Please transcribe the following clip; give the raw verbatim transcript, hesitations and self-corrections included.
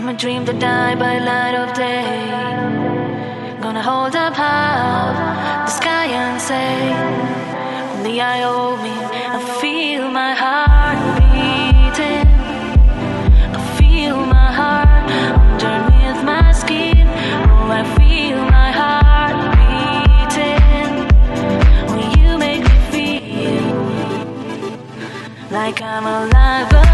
I'm a dream to die by light of day. Gonna hold up high the sky and say, only I owe me. I feel my heart beating. I feel my heart underneath my skin. Oh, I feel my heart beating. Oh, you make me feel like I'm alive.